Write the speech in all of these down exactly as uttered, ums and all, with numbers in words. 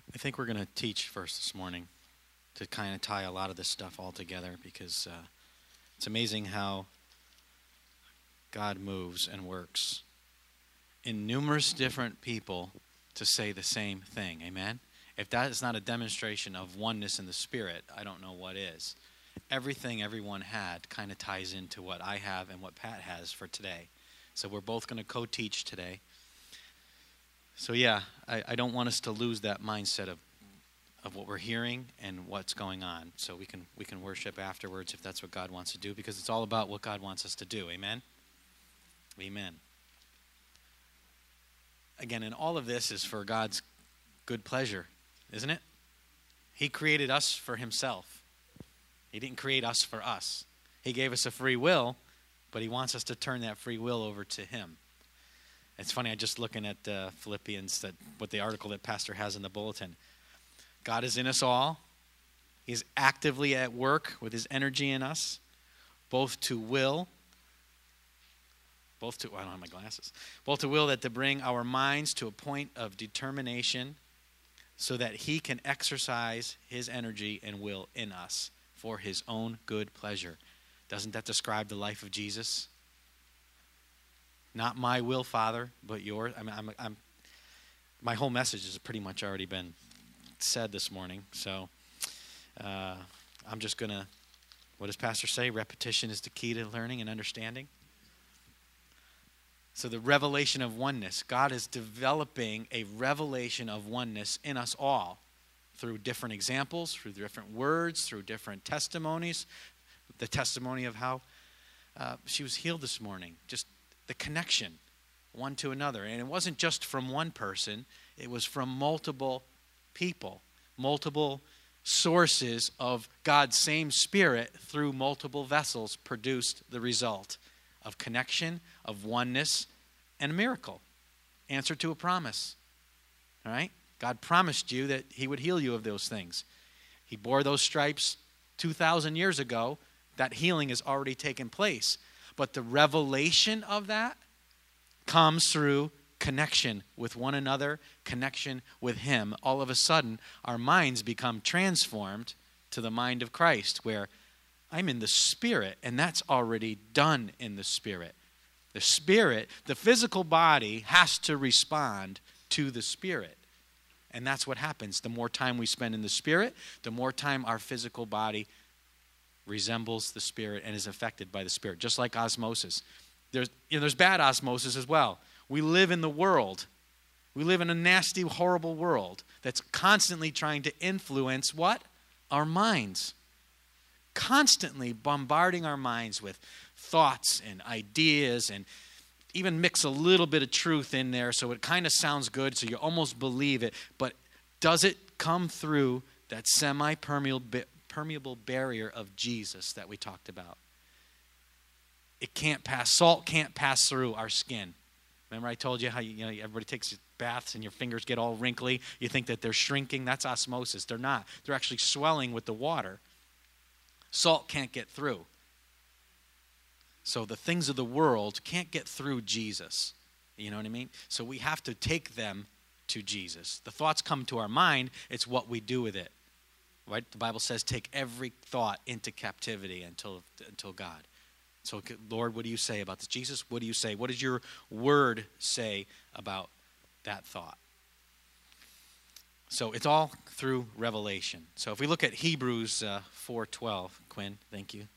I think we're going to teach first this morning to kind of tie a lot of this stuff all together because uh, it's amazing how God moves and works in numerous different people to say the same thing. Amen? If that is not a demonstration of oneness in the Spirit, I don't know what is. Everything everyone had kind of ties into what I have and what Pat has for today. So we're both going to co-teach today. So yeah, I, I don't want us to lose that mindset of of what we're hearing and what's going on. So we can we can worship afterwards if that's what God wants to do, because it's all about what God wants us to do. Amen? Amen. Again, and all of this is for God's good pleasure, isn't it? He created us for himself. He didn't create us for us. He gave us a free will, but he wants us to turn that free will over to him. It's funny, I just looking at uh, Philippians, that what the article that Pastor has in the bulletin. God is in us all. He's actively at work with his energy in us, both to will, both to, I don't have my glasses, both to will that to bring our minds to a point of determination so that he can exercise his energy and will in us for his own good pleasure. Doesn't that describe the life of Jesus? Not my will, Father, but yours. I mean, I'm, I'm, my whole message has pretty much already been said this morning. So uh, I'm just going to, what does Pastor say? Repetition is the key to learning and understanding. So the revelation of oneness. God is developing a revelation of oneness in us all through different examples, through different words, through different testimonies. The testimony of how uh, she was healed this morning. Just the connection one to another. And it wasn't just from one person. It was from multiple people, multiple sources of God's same Spirit through multiple vessels produced the result of connection, of oneness, and a miracle. Answer to a promise. All right? God promised you that he would heal you of those things. He bore those stripes two thousand years ago. That healing has already taken place. But the revelation of that comes through connection with one another, connection with him. All of a sudden, our minds become transformed to the mind of Christ, where I'm in the Spirit, and that's already done in the Spirit. The Spirit, the physical body has to respond to the Spirit. And that's what happens. The more time we spend in the Spirit, the more time our physical body resembles the Spirit and is affected by the Spirit, just like osmosis. There's, you know, there's bad osmosis as well. We live in the world. We live in a nasty, horrible world that's constantly trying to influence what? Our minds. Constantly bombarding our minds with thoughts and ideas, and even mix a little bit of truth in there so it kind of sounds good, so you almost believe it. But does it come through that semi-permeable permeable barrier of Jesus that we talked about? It can't pass. Salt can't pass through our skin. Remember I told you how you, you know everybody takes baths and your fingers get all wrinkly. You think that they're shrinking. That's osmosis. They're not. They're actually swelling with the water. Salt can't get through. So the things of the world can't get through Jesus. You know what I mean? So we have to take them to Jesus. The thoughts come to our mind. It's what we do with it. Right? The Bible says take every thought into captivity until until God. So, Lord, what do you say about this? Jesus, what do you say? What does your word say about that thought? So it's all through revelation. So if we look at Hebrews uh, four twelve, Quinn, thank you.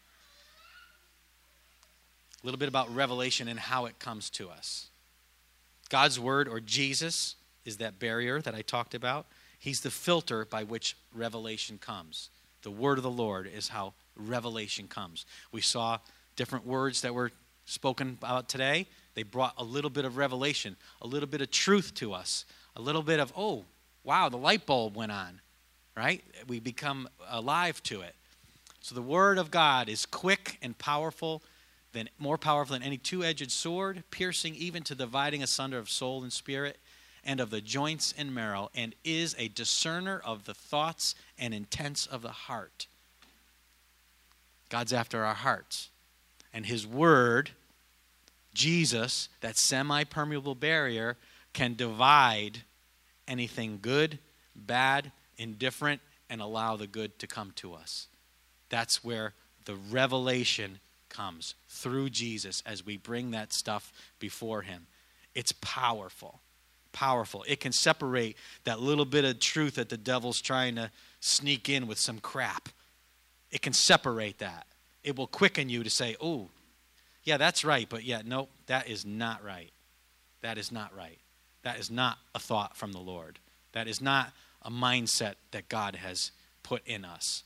A little bit about revelation and how it comes to us. God's word, or Jesus, is that barrier that I talked about. He's the filter by which revelation comes. The word of the Lord is how revelation comes. We saw different words that were spoken about today. They brought a little bit of revelation, a little bit of truth to us, a little bit of, oh, wow, the light bulb went on, right? We become alive to it. So the word of God is quick and powerful, than more powerful than any two-edged sword, piercing even to dividing asunder of soul and spirit, and of the joints and marrow, and is a discerner of the thoughts and intents of the heart. God's after our hearts. And his word, Jesus, that semi-permeable barrier, can divide anything good bad, indifferent, and allow the good to come to us. That's where the revelation comes, through Jesus, as we bring that stuff before him. It's powerful, powerful. It can separate that little bit of truth that the devil's trying to sneak in with some crap. It can separate that. It will quicken you to say, oh, yeah, that's right, but yeah, no, that is not right. That is not right. That is not a thought from the Lord. That is not a mindset that God has put in us.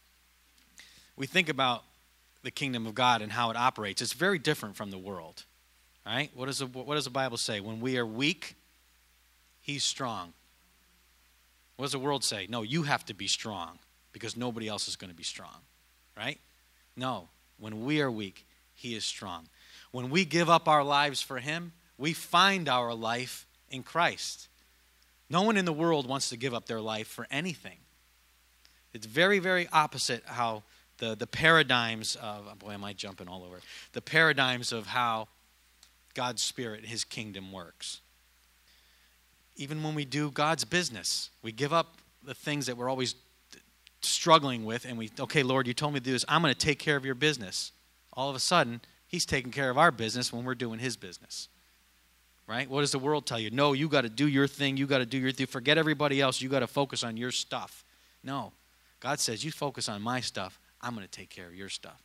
We think about the kingdom of God and how it operates. It's very different from the world. All right? What does the, what does the Bible say? When we are weak, he's strong. What does the world say? No, you have to be strong because nobody else is going to be strong. Right? No. When we are weak, he is strong. When we give up our lives for him, we find our life in Christ. No one in the world wants to give up their life for anything. It's very, very opposite how the, the paradigms of, oh boy, am I jumping all over, the paradigms of how God's Spirit, his kingdom works. Even when we do God's business, we give up the things that we're always struggling with, and we, okay, Lord, you told me to do this. I'm going to take care of your business. All of a sudden, he's taking care of our business when we're doing his business. Right? What does the world tell you? No, you got to do your thing. You got to do your thing. Forget everybody else. You got to focus on your stuff. No. God says, you focus on my stuff. I'm going to take care of your stuff.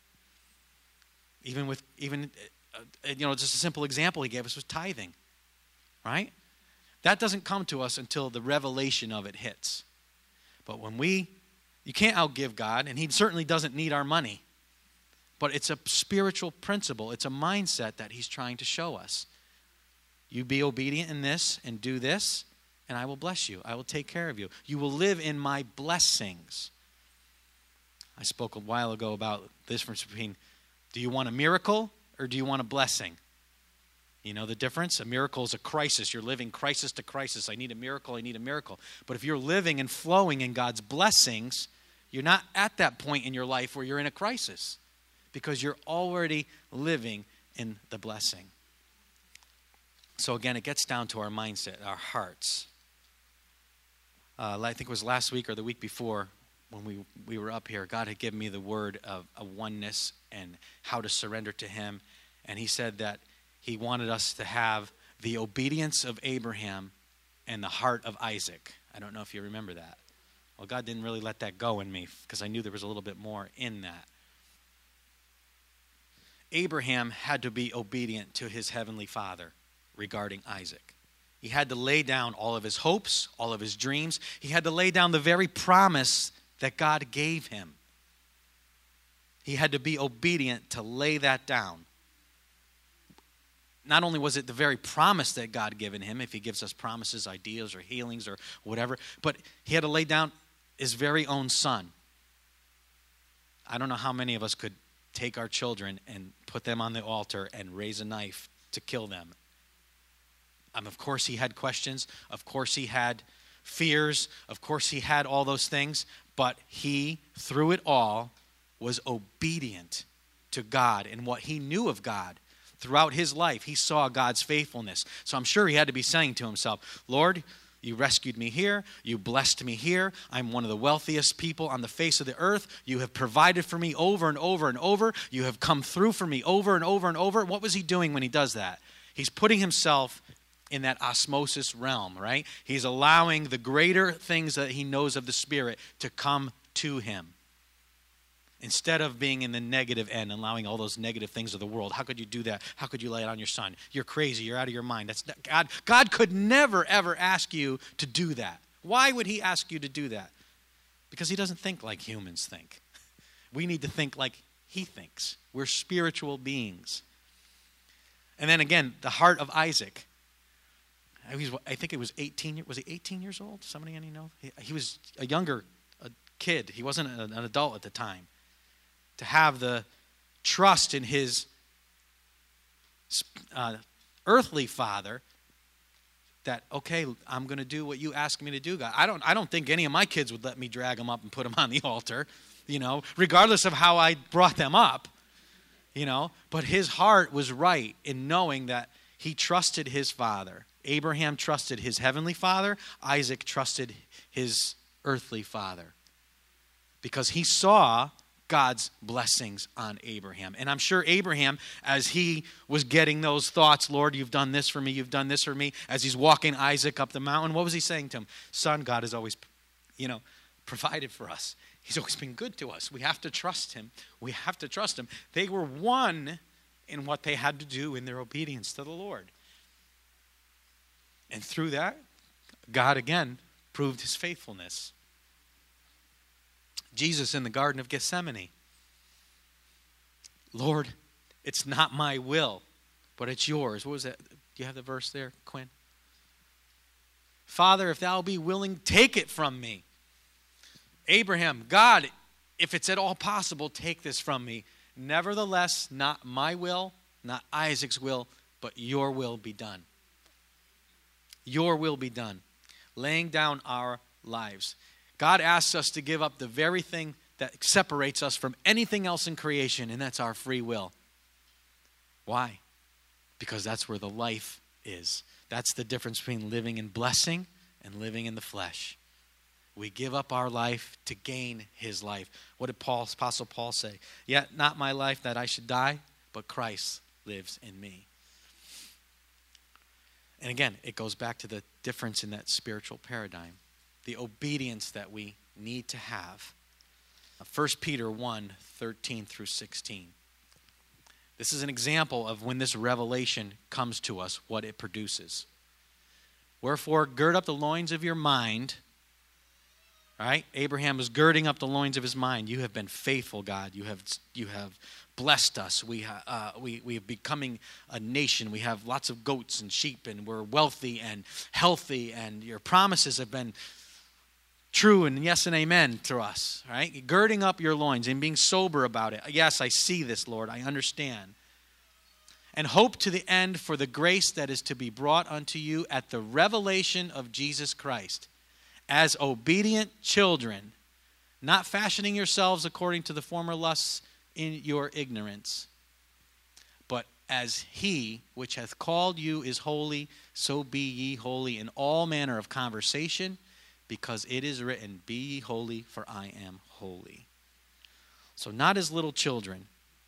Even with, even, uh, you know, just a simple example he gave us was tithing. Right? That doesn't come to us until the revelation of it hits. But when we, you can't outgive God, and he certainly doesn't need our money. But it's a spiritual principle. It's a mindset that he's trying to show us. You be obedient in this and do this, and I will bless you. I will take care of you. You will live in my blessings. I spoke a while ago about the difference between, do you want a miracle or do you want a blessing? You know the difference? A miracle is a crisis. You're living crisis to crisis. I need a miracle. I need a miracle. But if you're living and flowing in God's blessings, you're not at that point in your life where you're in a crisis because you're already living in the blessing. So again, it gets down to our mindset, our hearts. Uh, I think it was last week or the week before when we, we were up here, God had given me the word of a oneness and how to surrender to him. And he said that he wanted us to have the obedience of Abraham and the heart of Isaac. I don't know if you remember that. Well, God didn't really let that go in me because I knew there was a little bit more in that. Abraham had to be obedient to his heavenly Father regarding Isaac. He had to lay down all of his hopes, all of his dreams. He had to lay down the very promise that God gave him. He had to be obedient to lay that down. Not only was it the very promise that God had given him, if he gives us promises, ideas, or healings, or whatever, but he had to lay down his very own son. I don't know how many of us could take our children and put them on the altar and raise a knife to kill them. Um, of course he had questions. Of course he had fears. Of course he had all those things. But he, through it all, was obedient to God and what he knew of God. Throughout his life, he saw God's faithfulness. So I'm sure he had to be saying to himself, Lord, you rescued me here. You blessed me here. I'm one of the wealthiest people on the face of the earth. You have provided for me over and over and over. You have come through for me over and over and over. What was he doing when he does that? He's putting himself in that osmosis realm, right? He's allowing the greater things that he knows of the Spirit to come to him. Instead of being in the negative end, allowing all those negative things of the world. How could you do that? How could you lay it on your son? You're crazy. You're out of your mind. That's not, God, God could never, ever ask you to do that. Why would he ask you to do that? Because he doesn't think like humans think. We need to think like he thinks. We're spiritual beings. And then again, the heart of Isaac. I think it was eighteen. Was he eighteen years old? Somebody any know? He, he was a younger a kid. He wasn't an, an adult at the time. To have the trust in his uh, earthly father that, okay, I'm going to do what you ask me to do, God. I don't, I don't think any of my kids would let me drag them up and put them on the altar, you know, regardless of how I brought them up, you know. But his heart was right in knowing that he trusted his father Abraham trusted his heavenly father. Isaac trusted his earthly father because he saw God's blessings on Abraham. And I'm sure Abraham, as he was getting those thoughts, Lord, you've done this for me, you've done this for me, as he's walking Isaac up the mountain, what was he saying to him? Son, God has always, you know, provided for us. He's always been good to us. We have to trust him. We have to trust him. They were one in what they had to do in their obedience to the Lord. And through that, God again proved his faithfulness. Jesus in the Garden of Gethsemane. Lord, it's not my will, but it's yours. What was that? Do you have the verse there, Quinn? Father, if thou be willing, take it from me. Abraham, God, if it's at all possible, take this from me. Nevertheless, not my will, not Isaac's will, but your will be done. Your will be done. Laying down our lives. God asks us to give up the very thing that separates us from anything else in creation, and that's our free will. Why? Because that's where the life is. That's the difference between living in blessing and living in the flesh. We give up our life to gain his life. What did Paul, Apostle Paul say? Yet not my life that I should die, but Christ lives in me. And again, it goes back to the difference in that spiritual paradigm. The obedience that we need to have. First Peter one, thirteen through sixteen. This is an example of when this revelation comes to us, what it produces. Wherefore, gird up the loins of your mind. All right? Abraham was girding up the loins of his mind. You have been faithful, God. You have, you have blessed us. We, ha, uh, we, we are becoming a nation. We have lots of goats and sheep, and we're wealthy and healthy, and your promises have been true and yes and amen to us, right? Girding up your loins and being sober about it. Yes, I see this, Lord. I understand. And hope to the end for the grace that is to be brought unto you at the revelation of Jesus Christ. As obedient children, not fashioning yourselves according to the former lusts in your ignorance, but as he which hath called you is holy, so be ye holy in all manner of conversation, because it is written, be ye holy, for I am holy. So not as little children,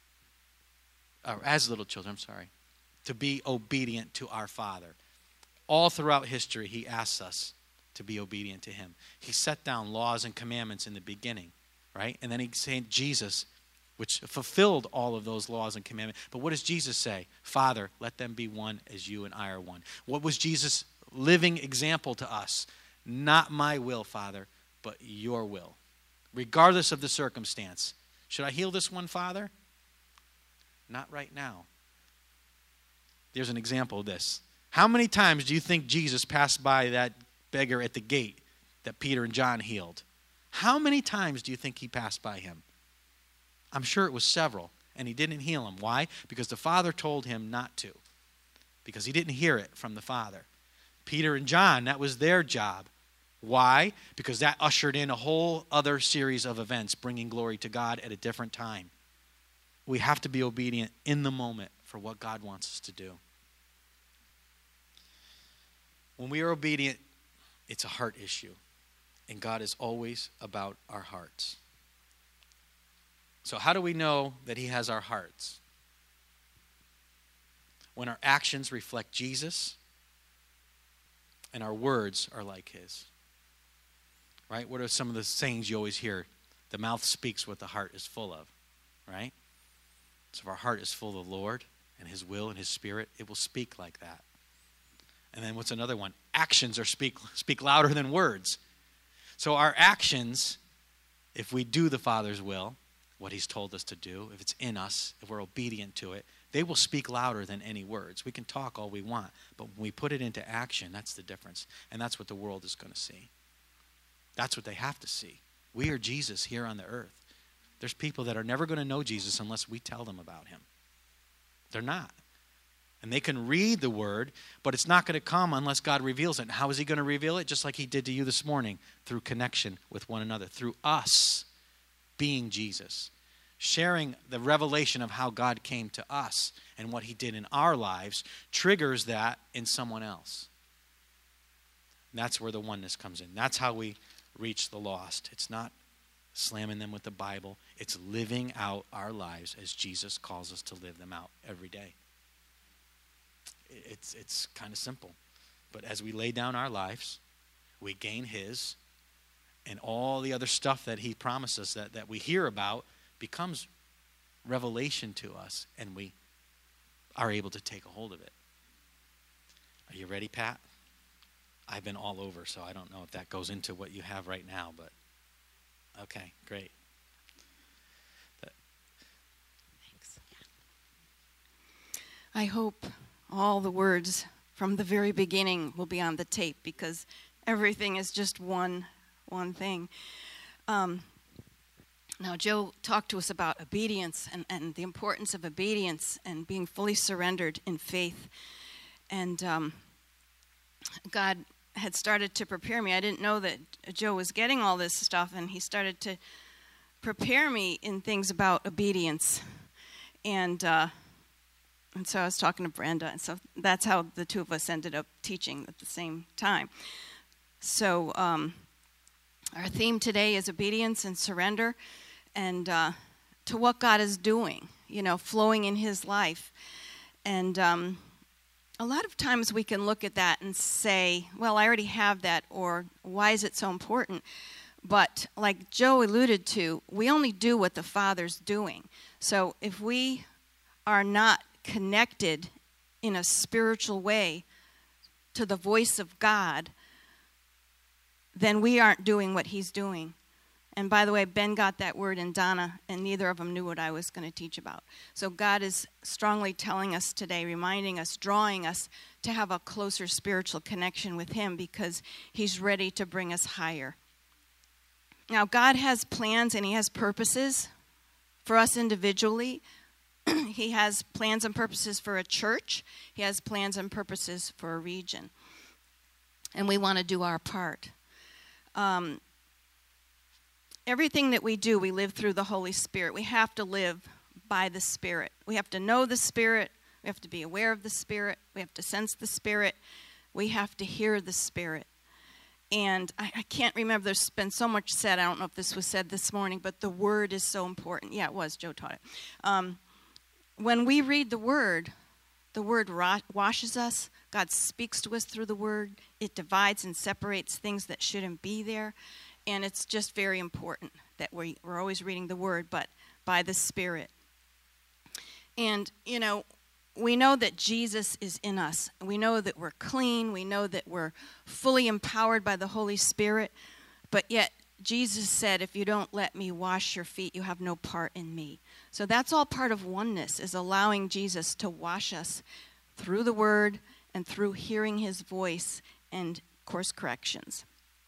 or as little children, I'm sorry, to be obedient to our Father. All throughout history, he asks us to be obedient to him. He set down laws and commandments in the beginning, right? And then he sent Jesus, which fulfilled all of those laws and commandments. But what does Jesus say? Father, let them be one as you and I are one. What was Jesus' living example to us? Not my will, Father, but your will. Regardless of the circumstance. Should I heal this one, Father? Not right now. There's an example of this. How many times do you think Jesus passed by that beggar at the gate that Peter and John healed? How many times do you think he passed by him? I'm sure it was several, and he didn't heal him. Why? Because the Father told him not to. Because he didn't hear it from the Father. Peter and John, that was their job. Why? Because that ushered in a whole other series of events, bringing glory to God at a different time. We have to be obedient in the moment for what God wants us to do. When we are obedient, it's a heart issue. And God is always about our hearts. So how do we know that he has our hearts? When our actions reflect Jesus and our words are like his. Right? What are some of the sayings you always hear? The mouth speaks what the heart is full of. Right? So if our heart is full of the Lord and his will and his spirit, it will speak like that. And then what's another one? Actions are speak speak louder than words. So our actions, if we do the Father's will, what he's told us to do, if it's in us, if we're obedient to it, they will speak louder than any words. We can talk all we want, but when we put it into action, that's the difference. And that's what the world is going to see. That's what they have to see. We are Jesus here on the earth. There's people that are never going to know Jesus unless we tell them about him. They're not. And they can read the word, but it's not going to come unless God reveals it. And how is he going to reveal it? Just like he did to you this morning, through connection with one another, through us being Jesus, sharing the revelation of how God came to us and what he did in our lives triggers that in someone else. And that's where the oneness comes in. That's how we reach the lost. It's not slamming them with the Bible. It's living out our lives as Jesus calls us to live them out every day. It's, it's kind of simple. But as we lay down our lives, we gain his, and all the other stuff that he promised us that, that we hear about becomes revelation to us, and we are able to take a hold of it. Are you ready, Pat? I've been all over, so I don't know if that goes into what you have right now, but okay, great. That, Thanks. I hope all the words from the very beginning will be on the tape, because everything is just one one thing. Um, now, Joe talked to us about obedience and, and the importance of obedience and being fully surrendered in faith. And um, God had started to prepare me. I didn't know that Joe was getting all this stuff, and he started to prepare me in things about obedience. And uh, and so I was talking to Brenda, and so that's how the two of us ended up teaching at the same time. So um, our theme today is obedience and surrender, and uh, to what God is doing, you know, flowing in his life. And um, a lot of times we can look at that and say, well, I already have that, or why is it so important? But like Joe alluded to, we only do what the Father's doing. So if we are not connected in a spiritual way to the voice of God, then we aren't doing what he's doing. And by the way, Ben got that word in Donna, and neither of them knew what I was going to teach about. So God is strongly telling us today, reminding us, drawing us to have a closer spiritual connection with him, because he's ready to bring us higher. Now, God has plans and he has purposes for us individually. He has plans and purposes for a church. He has plans and purposes for a region. And we want to do our part. Um, everything that we do, we live through the Holy Spirit. We have to live by the Spirit. We have to know the Spirit. We have to be aware of the Spirit. We have to sense the Spirit. We have to hear the Spirit. And I, I can't remember, there's been so much said. I don't know if this was said this morning, but the Word is so important. Yeah, it was. Joe taught it. Um, when we read the Word, the Word ro- washes us. God speaks to us through the Word. It divides and separates things that shouldn't be there. And it's just very important that we, we're always reading the Word, but by the Spirit. And, you know, we know that Jesus is in us. We know that we're clean. We know that we're fully empowered by the Holy Spirit. But yet, Jesus said, if you don't let me wash your feet, you have no part in me. So that's all part of oneness, is allowing Jesus to wash us through the Word and through hearing his voice and course corrections.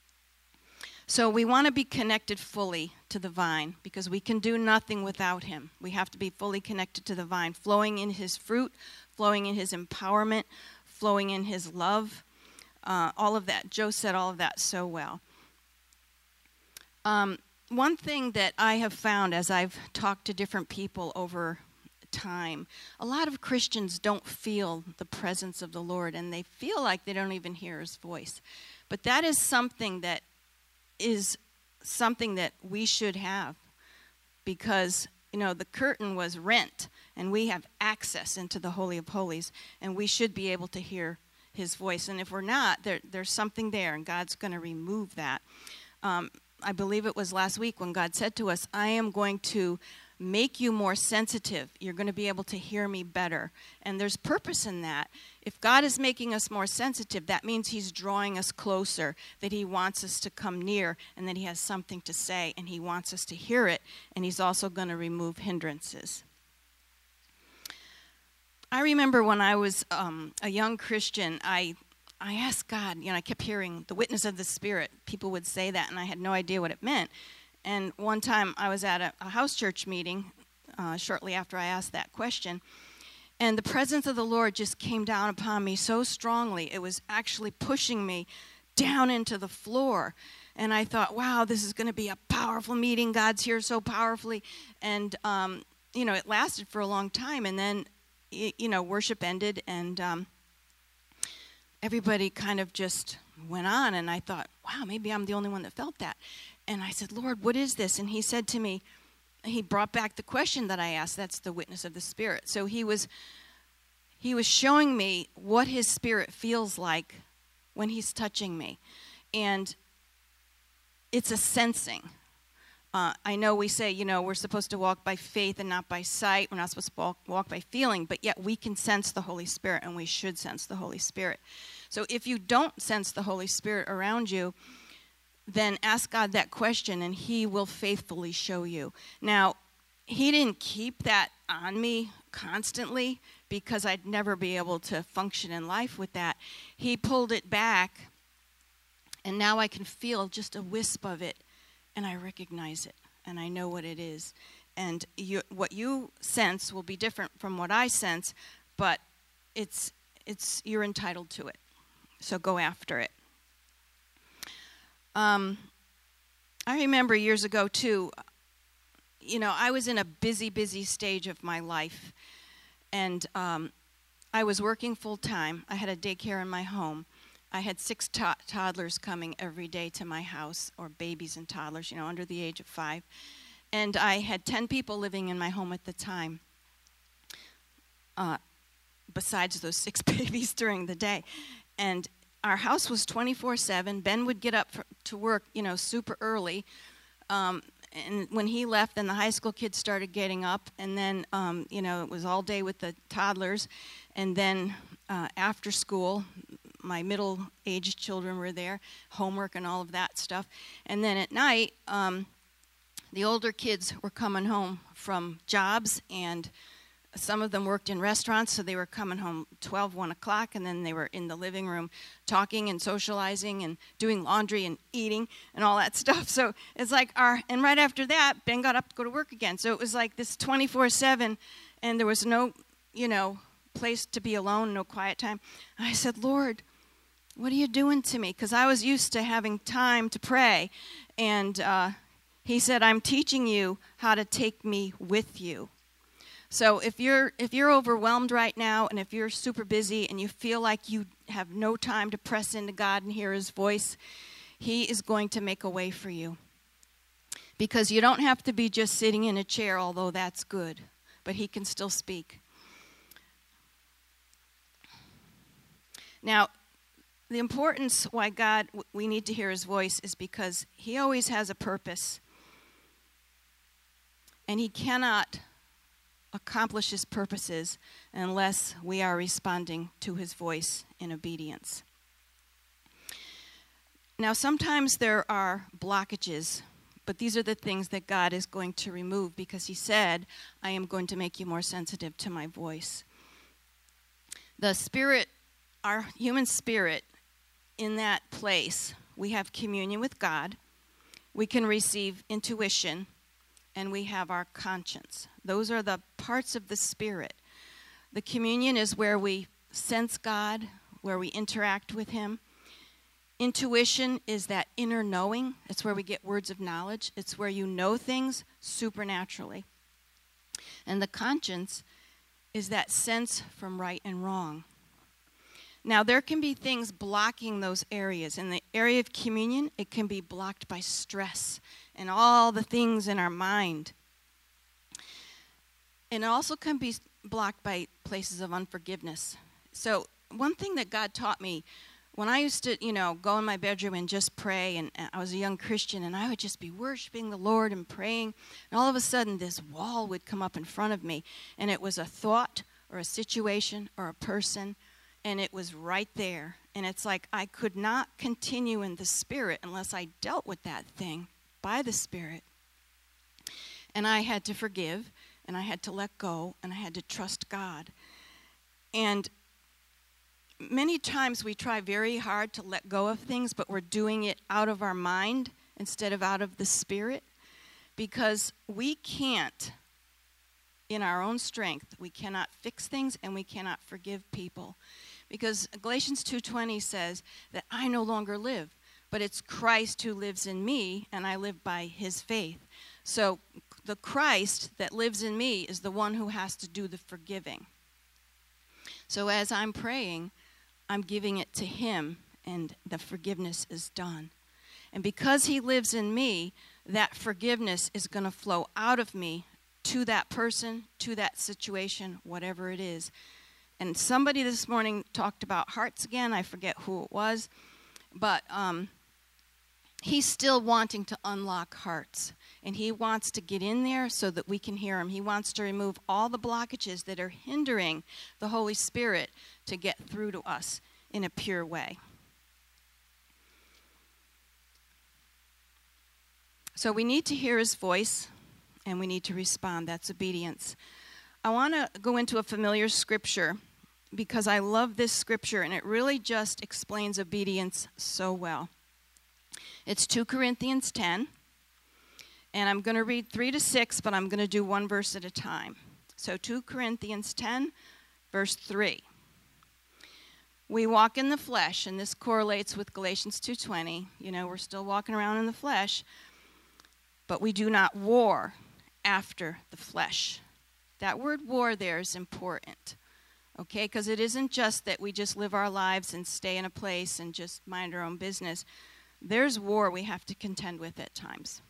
So we want to be connected fully to the vine, because we can do nothing without him. We have to be fully connected to the vine, flowing in his fruit, flowing in his empowerment, flowing in his love, uh, all of that. Joe said all of that so well. Um, one thing that I have found as I've talked to different people over time, a lot of Christians don't feel the presence of the Lord, and they feel like they don't even hear his voice. But that is something that is something that we should have, because, you know, the curtain was rent, and we have access into the Holy of Holies, and we should be able to hear his voice. And if we're not, there, there's something there, and God's going to remove that. Um, I believe it was last week when God said to us, I am going to make you more sensitive. You're going to be able to hear me better. And there's purpose in that. If God is making us more sensitive, that means he's drawing us closer, that he wants us to come near, and that he has something to say, and he wants us to hear it, and he's also going to remove hindrances. I remember when I was um, a young Christian, I I asked God, you know, I kept hearing the witness of the Spirit. People would say that, and I had no idea what it meant. And one time I was at a, a house church meeting uh, shortly after I asked that question, and the presence of the Lord just came down upon me so strongly. It was actually pushing me down into the floor. And I thought, wow, this is going to be a powerful meeting. God's here so powerfully. And, um, you know, it lasted for a long time. And then, you know, worship ended, and um, everybody kind of just went on, and I thought, wow, maybe I'm the only one that felt that. And I said, Lord, what is this? And he said to me, he brought back the question that I asked. That's the witness of the Spirit. So he was he was showing me what his Spirit feels like when he's touching me. And it's a sensing. Uh, I know we say, you know, we're supposed to walk by faith and not by sight. We're not supposed to walk, walk by feeling, but yet we can sense the Holy Spirit, and we should sense the Holy Spirit. So if you don't sense the Holy Spirit around you, then ask God that question, and he will faithfully show you. Now, he didn't keep that on me constantly because I'd never be able to function in life with that. He pulled it back, and now I can feel just a wisp of it. And I recognize it, and I know what it is. And you, what you sense will be different from what I sense, but it's it's you're entitled to it. So go after it. Um, I remember years ago, too, you know, I was in a busy, busy stage of my life. And um, I was working full-time. I had a daycare in my home. I had six to- toddlers coming every day to my house, or babies and toddlers, you know, under the age of five. And I had ten people living in my home at the time, uh, besides those six babies during the day. And our house was twenty-four seven. Ben would get up for, to work, you know, super early. Um, and when he left, then the high school kids started getting up. And then, um, you know, it was all day with the toddlers. And then uh, after school, my middle-aged children were there, homework and all of that stuff. And then at night, um, the older kids were coming home from jobs, and some of them worked in restaurants, so they were coming home twelve, one o'clock, and then they were in the living room talking and socializing and doing laundry and eating and all that stuff. So it's like our, and right after that, Ben got up to go to work again. So it was like this twenty-four seven, and there was no, you know, place to be alone, no quiet time. And I said, Lord, what are you doing to me? Because I was used to having time to pray. And uh, he said, I'm teaching you how to take me with you. So if you're if you're overwhelmed right now, and if you're super busy and you feel like you have no time to press into God and hear his voice, he is going to make a way for you. Because you don't have to be just sitting in a chair, although that's good. But he can still speak. Now, the importance why God, we need to hear his voice is because he always has a purpose. And he cannot accomplish his purposes unless we are responding to his voice in obedience. Now, sometimes there are blockages, but these are the things that God is going to remove because he said, I am going to make you more sensitive to my voice. The spirit, our human spirit, in that place, we have communion with God, we can receive intuition, and we have our conscience. Those are the parts of the Spirit. The communion is where we sense God, where we interact with him. Intuition is that inner knowing. It's where we get words of knowledge. It's where you know things supernaturally. And the conscience is that sense from right and wrong. Now, there can be things blocking those areas. In the area of communion, it can be blocked by stress and all the things in our mind. And it also can be blocked by places of unforgiveness. So one thing that God taught me, when I used to, you know, go in my bedroom and just pray, and I was a young Christian, and I would just be worshiping the Lord and praying, and all of a sudden this wall would come up in front of me, and it was a thought or a situation or a person, and it was right there. And it's like I could not continue in the Spirit unless I dealt with that thing by the Spirit. And I had to forgive, and I had to let go, and I had to trust God. And many times we try very hard to let go of things, but we're doing it out of our mind instead of out of the Spirit, because we can't, in our own strength, we cannot fix things, and we cannot forgive people. Because Galatians two twenty says that I no longer live, but it's Christ who lives in me, and I live by his faith. So the Christ that lives in me is the one who has to do the forgiving. So as I'm praying, I'm giving it to him, and the forgiveness is done. And because he lives in me, that forgiveness is going to flow out of me to that person, to that situation, whatever it is. And somebody this morning talked about hearts again. I forget who it was. But um, he's still wanting to unlock hearts. And he wants to get in there so that we can hear him. He wants to remove all the blockages that are hindering the Holy Spirit to get through to us in a pure way. So we need to hear his voice, and we need to respond. That's obedience. I want to go into a familiar scripture because I love this scripture, and it really just explains obedience so well. It's two Corinthians ten, and I'm going to read three to six, but I'm going to do one verse at a time. So two Corinthians ten, verse three. We walk in the flesh, and this correlates with Galatians two twenty. You know, we're still walking around in the flesh. But we do not war after the flesh. That word war there is important, okay? Because it isn't just that we just live our lives and stay in a place and just mind our own business. There's war we have to contend with at times.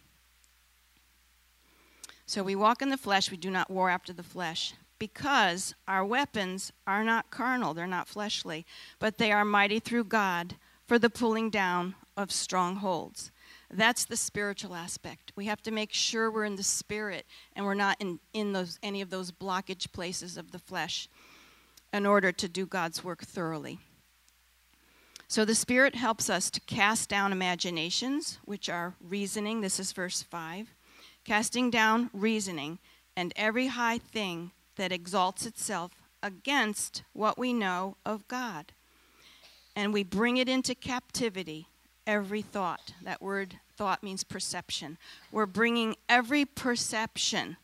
So we walk in the flesh, we do not war after the flesh, because our weapons are not carnal, they're not fleshly, but they are mighty through God for the pulling down of strongholds. That's the spiritual aspect. We have to make sure we're in the spirit and we're not in, in those any of those blockage places of the flesh in order to do God's work thoroughly. So the Spirit helps us to cast down imaginations, which are reasoning. This is verse five. Casting down reasoning and every high thing that exalts itself against what we know of God. And we bring it into captivity. Every thought. That word thought means perception. We're bringing every perception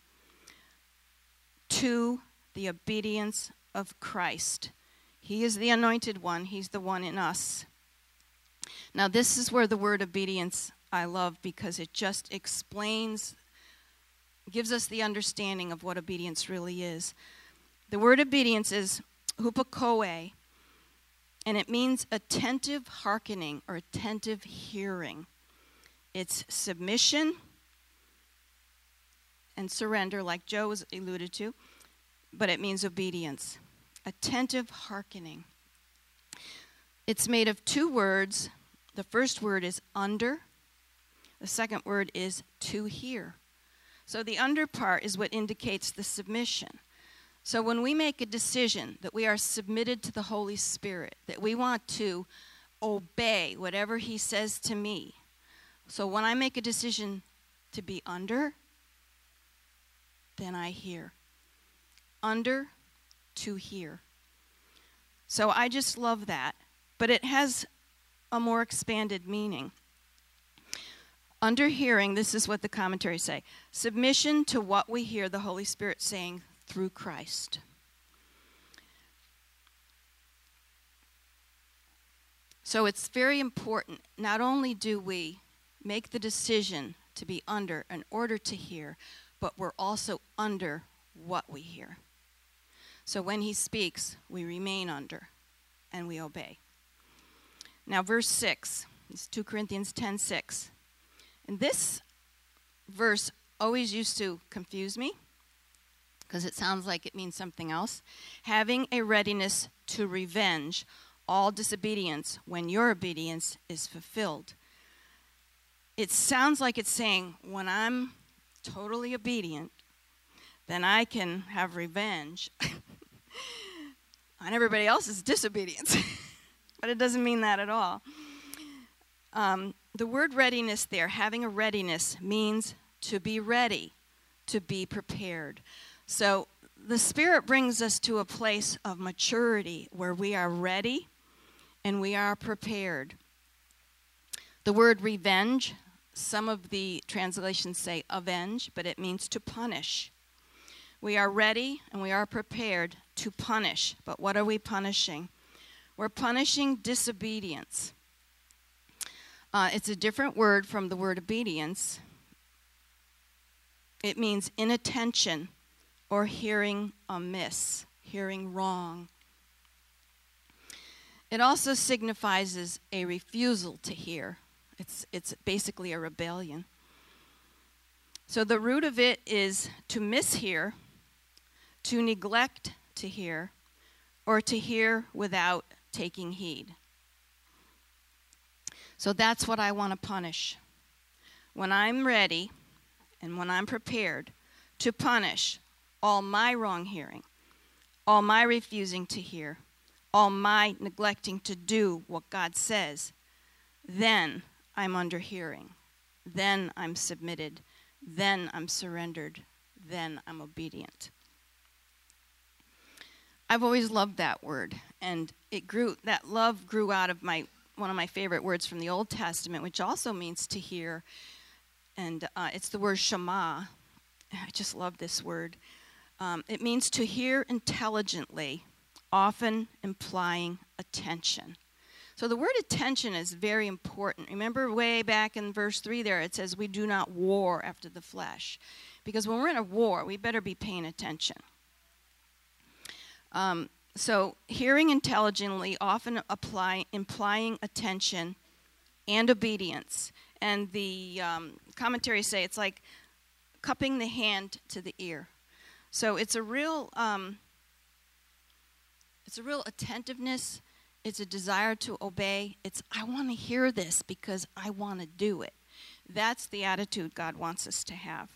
to the obedience of Christ. He is the anointed one. He's the one in us. Now, this is where the word obedience I love because it just explains, gives us the understanding of what obedience really is. The word obedience is hupakoe. And it means attentive hearkening or attentive hearing. It's submission and surrender, like Joe was alluded to, but it means obedience. Attentive hearkening. It's made of two words. The first word is under. The second word is to hear. So the under part is what indicates the submission. So when we make a decision that we are submitted to the Holy Spirit, that we want to obey whatever he says to me. So when I make a decision to be under, then I hear. Under, to hear. So I just love that. But it has a more expanded meaning. Under hearing, this is what the commentaries say. Submission to what we hear the Holy Spirit saying through Christ. So it's very important. Not only do we make the decision to be under in order to hear, but we're also under what we hear. So when he speaks, we remain under and we obey. Now verse six, it's two Corinthians ten six. And this verse always used to confuse me, because it sounds like it means something else. Having a readiness to revenge all disobedience when your obedience is fulfilled. It sounds like it's saying, when I'm totally obedient, then I can have revenge on everybody else's disobedience. But it doesn't mean that at all. Um, the word readiness there, having a readiness, means to be ready, to be prepared. So the Spirit brings us to a place of maturity where we are ready and we are prepared. The word revenge, some of the translations say avenge, but it means to punish. We are ready and we are prepared to punish. But what are we punishing? We're punishing disobedience. Uh, it's a different word from the word obedience. It means inattention or hearing amiss, hearing wrong. It also signifies a refusal to hear. It's, it's basically a rebellion. So the root of it is to mishear, to neglect to hear, or to hear without taking heed. So that's what I want to punish. When I'm ready and when I'm prepared to punish all my wrong hearing, all my refusing to hear, all my neglecting to do what God says, then I'm under hearing. Then I'm submitted. Then I'm surrendered. Then I'm obedient. I've always loved that word, and it grew. That love grew out of my one of my favorite words from the Old Testament, which also means to hear, and uh, it's the word Shema. I just love this word. Um, it means to hear intelligently, often implying attention. So the word attention is very important. Remember way back in verse three there, it says we do not war after the flesh. Because when we're in a war, we better be paying attention. Um, so hearing intelligently, often apply, implying attention and obedience. And the um, commentaries say it's like cupping the hand to the ear. So it's a real, um, it's a real attentiveness. It's a desire to obey. It's, I want to hear this because I want to do it. That's the attitude God wants us to have.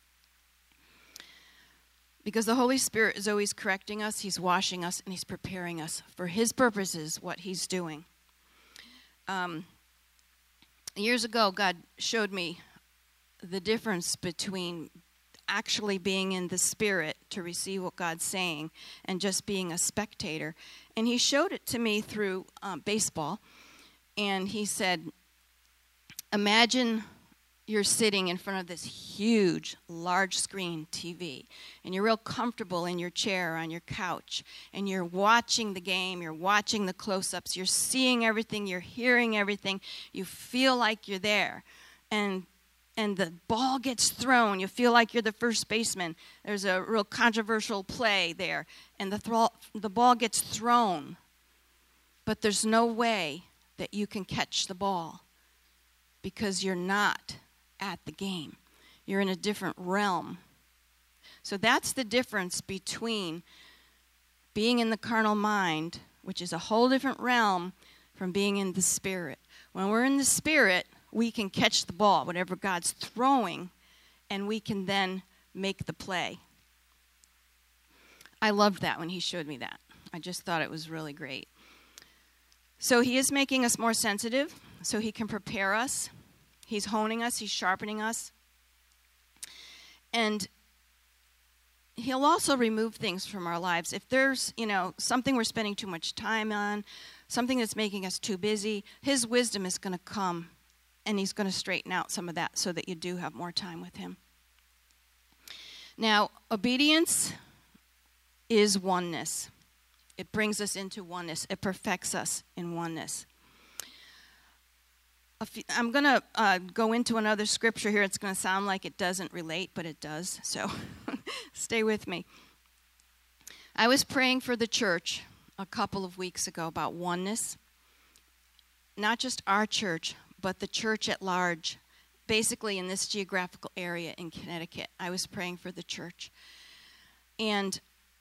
Because the Holy Spirit is always correcting us, He's washing us, and He's preparing us for His purposes, what He's doing. Um, years ago, God showed me the difference between actually being in the Spirit to receive what God's saying and just being a spectator. And He showed it to me through um, baseball. And He said, imagine you're sitting in front of this huge, large screen T V, and you're real comfortable in your chair on your couch, and you're watching the game, you're watching the close-ups, you're seeing everything, you're hearing everything, you feel like you're there. And and the ball gets thrown, you feel like you're the first baseman. There's a real controversial play there, and the thro- the ball gets thrown, but there's no way that you can catch the ball because you're not at the game. You're in a different realm. So that's the difference between being in the carnal mind, which is a whole different realm, from being in the Spirit. When we're in the Spirit, we can catch the ball, whatever God's throwing, and we can then make the play. I loved that when He showed me that. I just thought it was really great. So He is making us more sensitive so He can prepare us. He's honing us. He's sharpening us. And He'll also remove things from our lives. If there's, you know, something we're spending too much time on, something that's making us too busy, His wisdom is going to come, and He's going to straighten out some of that so that you do have more time with Him. Now, obedience is oneness. It brings us into oneness. It perfects us in oneness. I'm going to uh, go into another scripture here. It's going to sound like it doesn't relate, but it does. So stay with me. I was praying for the church a couple of weeks ago about oneness. Not just our church, but the church at large. Basically in this geographical area in Connecticut. I was praying for the church. And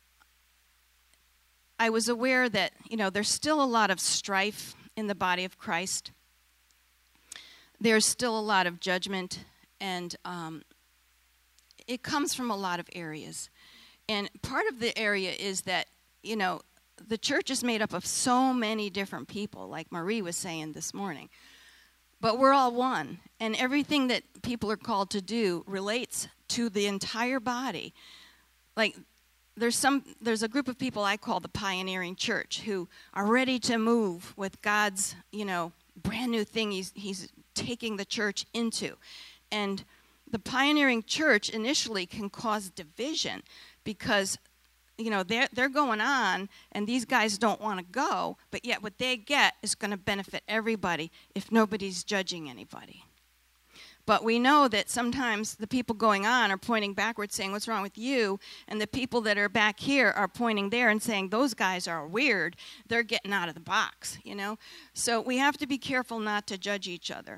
I was aware that, you know, there's still a lot of strife in the body of Christ. There's still a lot of judgment, and um, it comes from a lot of areas. And part of the area is that, you know, the church is made up of so many different people, like Marie was saying this morning. But we're all one, and everything that people are called to do relates to the entire body. Like, there's some, there's a group of people I call the pioneering church who are ready to move with God's, you know, brand new thing he's, he's taking the church into. And the pioneering church initially can cause division because, you know, they're, they're going on and these guys don't want to go, but yet what they get is going to benefit everybody if nobody's judging anybody. But we know that sometimes the people going on are pointing backwards saying, what's wrong with you? And the people that are back here are pointing there and saying, those guys are weird. They're getting out of the box, you know? So we have to be careful not to judge each other.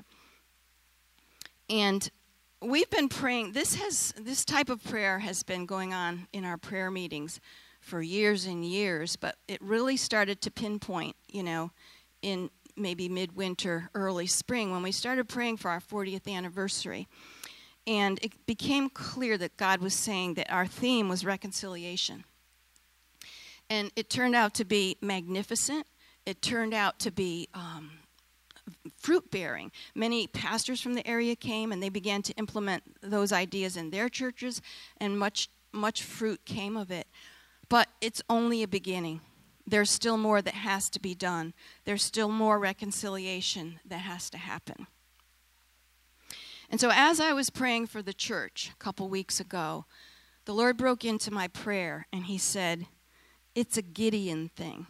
And we've been praying, this has this type of prayer has been going on in our prayer meetings for years and years, but it really started to pinpoint, you know, in maybe midwinter, early spring, when we started praying for our fortieth anniversary. And it became clear that God was saying that our theme was reconciliation. And it turned out to be magnificent. It turned out to be um, fruit-bearing. Many pastors from the area came, and they began to implement those ideas in their churches, and much, much fruit came of it. But it's only a beginning. There's still more that has to be done. There's still more reconciliation that has to happen. And so as I was praying for the church a couple weeks ago, the Lord broke into my prayer, and he said, it's a Gideon thing.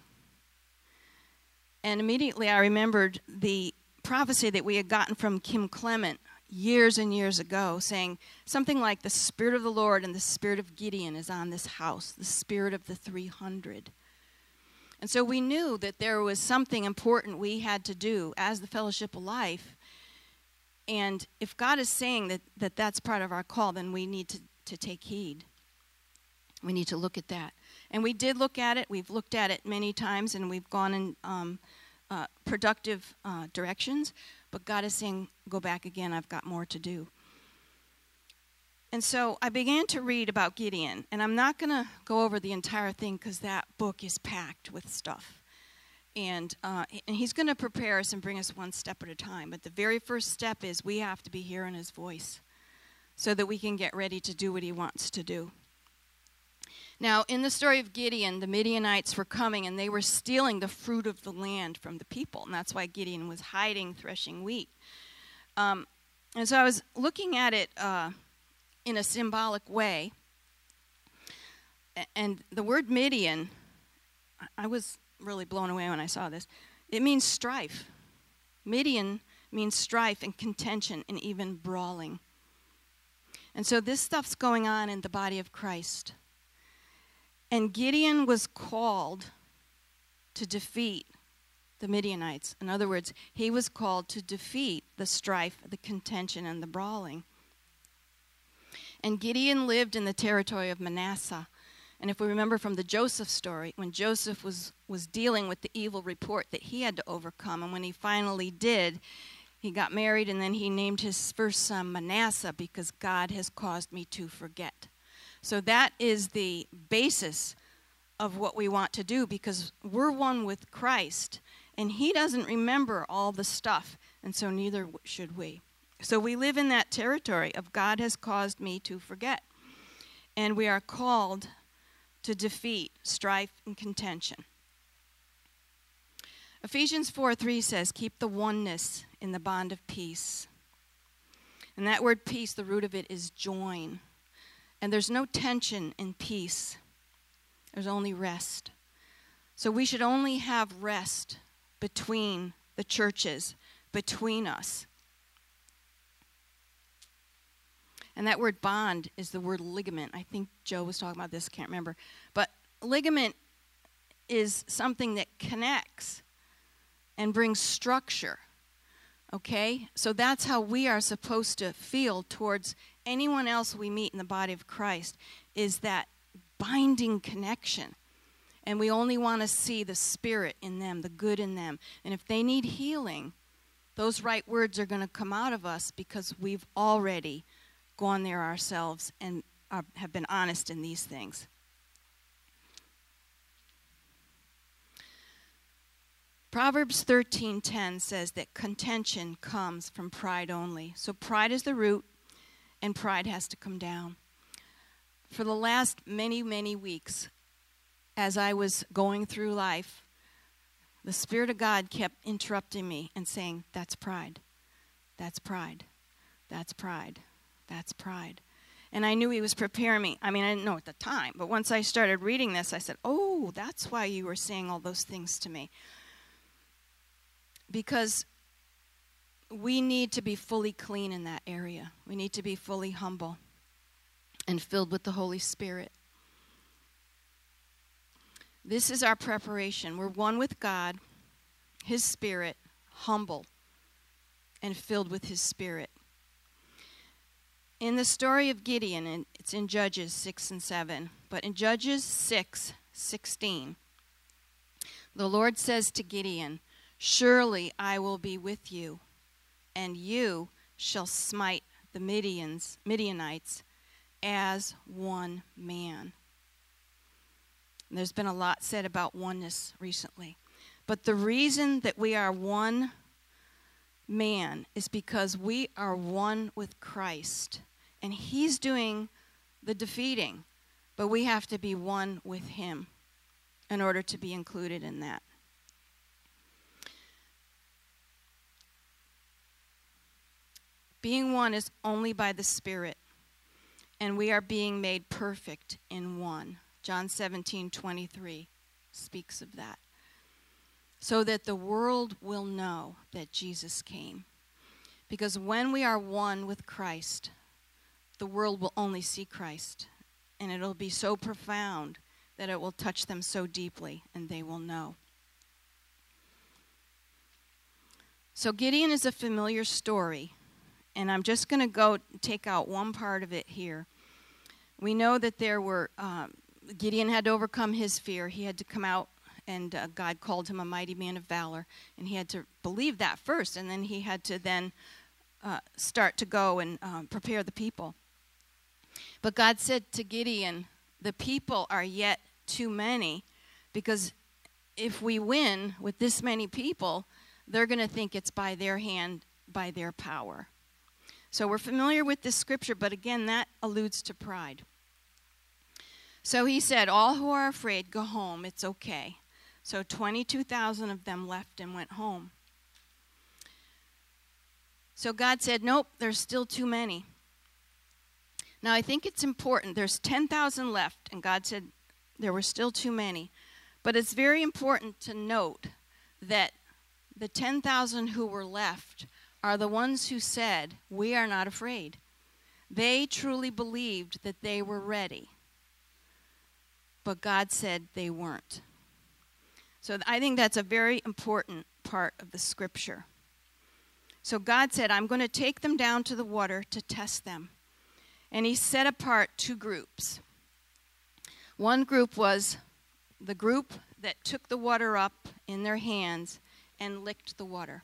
And immediately I remembered the prophecy that we had gotten from Kim Clement years and years ago, saying something like, the Spirit of the Lord and the Spirit of Gideon is on this house, the Spirit of the three hundred. And so we knew that there was something important we had to do as the Fellowship of Life. And if God is saying that, that that's part of our call, then we need to, to take heed. We need to look at that. And we did look at it. We've looked at it many times, and we've gone in um, uh, productive uh, directions. But God is saying, go back again. I've got more to do. And so I began to read about Gideon. And I'm not going to go over the entire thing because that book is packed with stuff. And, uh, and he's going to prepare us and bring us one step at a time. But the very first step is we have to be hearing his voice so that we can get ready to do what he wants to do. Now, in the story of Gideon, the Midianites were coming, and they were stealing the fruit of the land from the people. And that's why Gideon was hiding, threshing wheat. Um, and so I was looking at it uh, in a symbolic way. And the word Midian, I was really blown away when I saw this. It means strife. Midian means strife and contention and even brawling. And so this stuff's going on in the body of Christ. And Gideon was called to defeat the Midianites. In other words, he was called to defeat the strife, the contention, and the brawling. And Gideon lived in the territory of Manasseh. And if we remember from the Joseph story, when Joseph was, was dealing with the evil report that he had to overcome, and when he finally did, he got married, and then he named his first son Manasseh, because God has caused me to forget. So that is the basis of what we want to do, because we're one with Christ, and he doesn't remember all the stuff, and so neither should we. So we live in that territory of God has caused me to forget, and we are called to defeat strife and contention. Ephesians four three says, keep the oneness in the bond of peace. And that word peace, the root of it is join. And there's no tension in peace. There's only rest. So we should only have rest between the churches, between us. And that word bond is the word ligament. I think Joe was talking about this, can't remember. But ligament is something that connects and brings structure. Okay? So that's how we are supposed to feel towards anyone else we meet in the body of Christ, is that binding connection. And we only want to see the spirit in them, the good in them. And if they need healing, those right words are going to come out of us because we've already gone there ourselves and are, have been honest in these things. Proverbs thirteen ten says that contention comes from pride only. So pride is the root, and pride has to come down. For the last many, many weeks, as I was going through life, the Spirit of God kept interrupting me and saying, that's pride, that's pride, that's pride, that's pride. And I knew he was preparing me. I mean, I didn't know at the time, but once I started reading this, I said, oh, that's why you were saying all those things to me. Because we need to be fully clean in that area. We need to be fully humble and filled with the Holy Spirit. This is our preparation. We're one with God, His Spirit, humble, and filled with His Spirit. In the story of Gideon, and it's in Judges six and seven, but in Judges six sixteen, the Lord says to Gideon, "Surely I will be with you, and you shall smite the Midians, Midianites as one man." And there's been a lot said about oneness recently. But the reason that we are one man is because we are one with Christ. And He's doing the defeating. But we have to be one with Him in order to be included in that. Being one is only by the Spirit. And we are being made perfect in one. John seventeen twenty-three speaks of that. So that the world will know that Jesus came. Because when we are one with Christ, the world will only see Christ. And it'll be so profound that it will touch them so deeply, and they will know. So Gideon is a familiar story. And I'm just going to go take out one part of it here. We know that there were, um, Gideon had to overcome his fear. He had to come out, and uh, God called him a mighty man of valor. And he had to believe that first, and then he had to then uh, start to go and um, prepare the people. But God said to Gideon, the people are yet too many, because if we win with this many people, they're going to think it's by their hand, by their power. So we're familiar with this scripture, but again, that alludes to pride. So he said, all who are afraid, go home. It's okay. So twenty-two thousand of them left and went home. So God said, nope, there's still too many. Now, I think it's important. There's ten thousand left, and God said there were still too many. But it's very important to note that the ten thousand who were left are the ones who said, we are not afraid. They truly believed that they were ready. But God said they weren't. So I think that's a very important part of the scripture. So God said, I'm going to take them down to the water to test them. And He set apart two groups. One group was the group that took the water up in their hands and licked the water.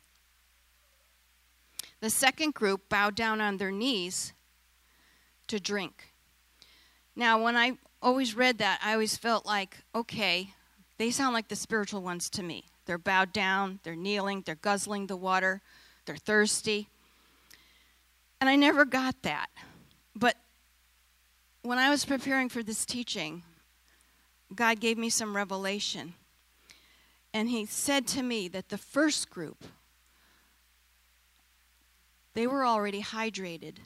The second group bowed down on their knees to drink. Now, when I always read that, I always felt like, okay, they sound like the spiritual ones to me. They're bowed down, they're kneeling, they're guzzling the water, they're thirsty. And I never got that. But when I was preparing for this teaching, God gave me some revelation. And He said to me that the first group, they were already hydrated.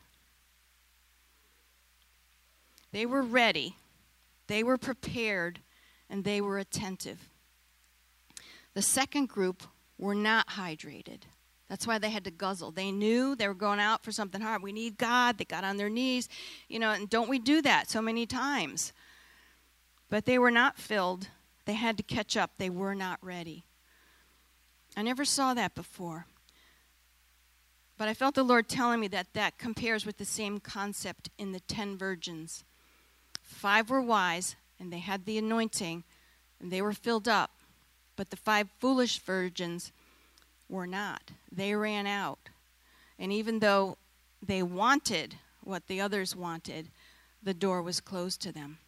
They were ready. They were prepared, and they were attentive. The second group were not hydrated. That's why they had to guzzle. They knew they were going out for something hard. We need God. They got on their knees. You know, and don't we do that so many times? But they were not filled. They had to catch up. They were not ready. I never saw that before. But I felt the Lord telling me that that compares with the same concept in the ten virgins. Five were wise, and they had the anointing, and they were filled up. But the five foolish virgins were not. They ran out. And even though they wanted what the others wanted, the door was closed to them.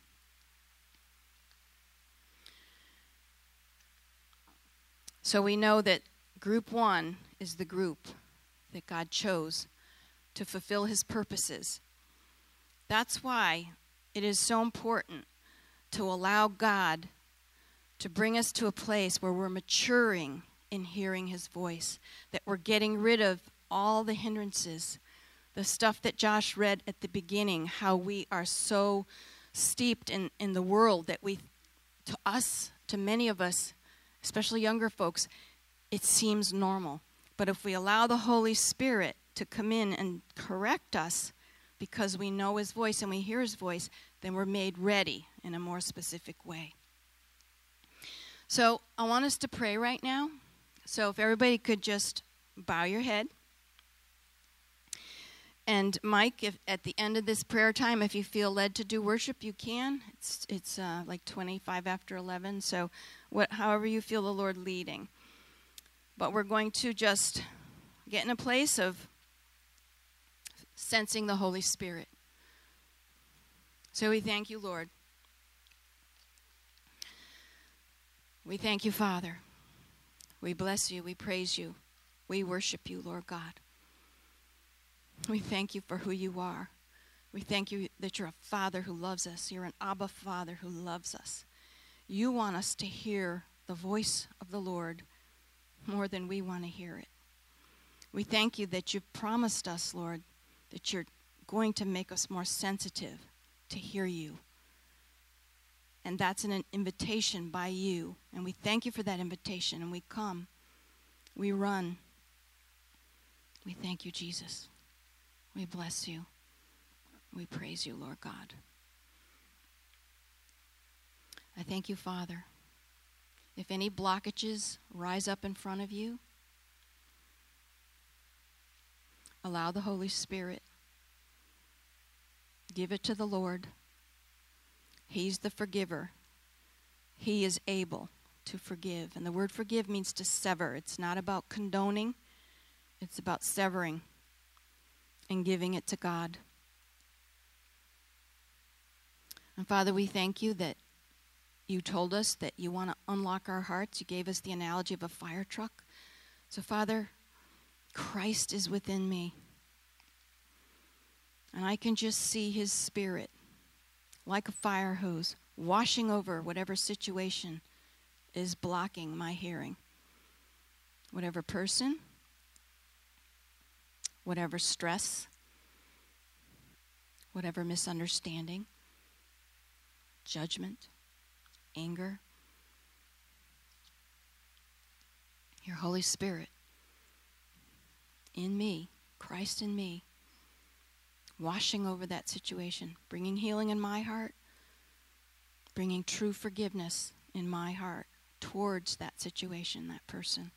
So we know that group one is the group that God chose to fulfill His purposes. That's why it is so important to allow God to bring us to a place where we're maturing in hearing His voice, that we're getting rid of all the hindrances, the stuff that Josh read at the beginning, how we are so steeped in, in the world that we, to us, to many of us, especially younger folks, it seems normal. But if we allow the Holy Spirit to come in and correct us because we know his voice and we hear his voice, then we're made ready in a more specific way. So I want us to pray right now. So if everybody could just bow your head. And Mike, if at the end of this prayer time, if you feel led to do worship, you can. It's it's uh, like twenty-five after eleven, so what, however you feel the Lord leading. But we're going to just get in a place of sensing the Holy Spirit. So we thank you, Lord. We thank you, Father. We bless you. We praise you. We worship you, Lord God. We thank you for who you are. We thank you that you're a Father who loves us. You're an Abba Father who loves us. You want us to hear the voice of the Lord more than we want to hear it. We thank you that you've promised us, Lord, that you're going to make us more sensitive to hear you. And that's an invitation by you. And we thank you for that invitation. And we come. We run. We thank you, Jesus. We bless you. We praise you, Lord God. I thank you, Father. If any blockages rise up in front of you, allow the Holy Spirit. Give it to the Lord. He's the forgiver. He is able to forgive. And the word forgive means to sever. It's not about condoning. It's about severing and giving it to God. And Father, we thank you that you told us that you want to unlock our hearts. You gave us the analogy of a fire truck. So Father, Christ is within me. And I can just see his Spirit like a fire hose washing over whatever situation is blocking my hearing. Whatever person, whatever stress, whatever misunderstanding, judgment, anger. Your Holy Spirit in me, Christ in me, washing over that situation, bringing healing in my heart, bringing true forgiveness in my heart towards that situation, that person.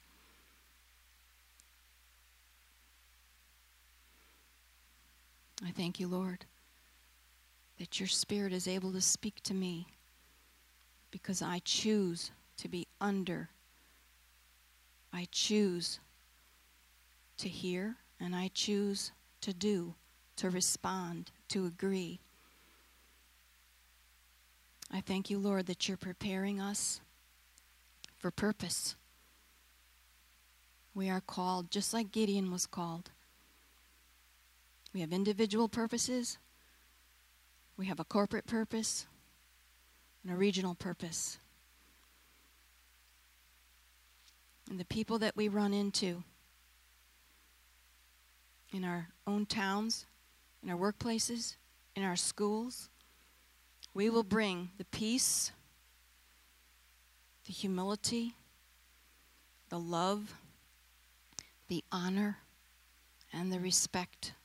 I thank you, Lord, that your Spirit is able to speak to me because I choose to be under. I choose to hear, and I choose to do, to respond, to agree. I thank you, Lord, that you're preparing us for purpose. We are called just like Gideon was called. We have individual purposes, we have a corporate purpose, and a regional purpose. And the people that we run into in our own towns, in our workplaces, in our schools, we will bring the peace, the humility, the love, the honor, and the respect.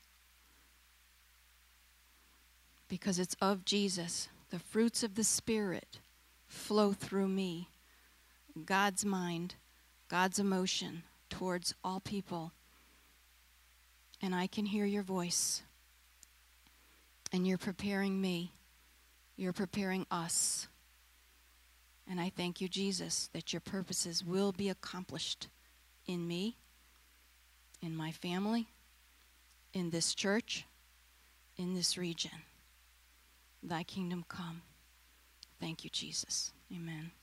Because it's of Jesus. The fruits of the Spirit flow through me. God's mind, God's emotion towards all people. And I can hear your voice. And you're preparing me. You're preparing us. And I thank you, Jesus, that your purposes will be accomplished in me, in my family, in this church, in this region. Thy kingdom come. Thank you, Jesus. Amen.